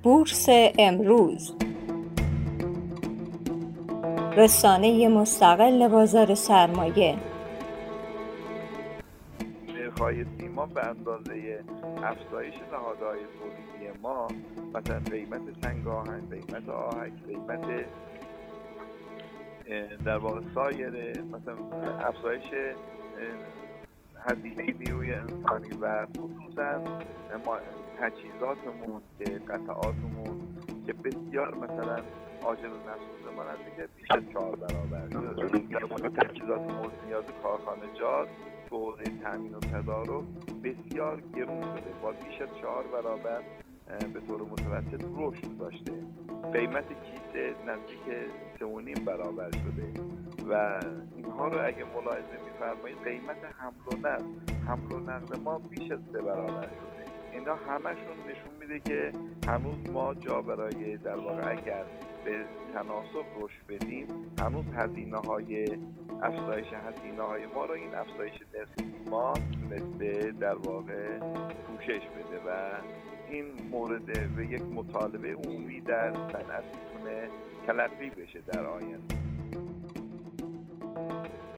بورس امروز، رسانه مستقل بازار سرمایه. نرخ‌های سیمان به اندازه افزایش نهادهای تولیدی ما، مثلا قیمت سنگ آهن، قیمت آهک، قیمت در واقع سایر مثلا افزایش هزینه نیروی انسانی و خصوصا تجهیزاتمون که قطعاتمون که بسیار مثلا عاجل النفوذ ماننده که بیش از 4 برابر تجهیزات مورد نیاز کارخانجات دوره تامین و تدارک بسیار گرون شده، با بیش از 4 برابر به طور متوسط رشد داشته. قیمت کیسه نزدیک 3.5 برابر شده و اینها رو اگه ملاحظه می‌فرمایید قیمت حمل و نقل ما بیش از 3 برابر شده. اینا همشون نشون میده که هنوز ما جا برای در واقع اگر به تناسب رشد بدیم، هنوز افزایش هزینه‌های ما رو این افزایش نرخ ما تونسته در واقع پوشش بده و این مورد به یک مطالبه عمومی در صنعت میتونه تلقی بشه در آینده.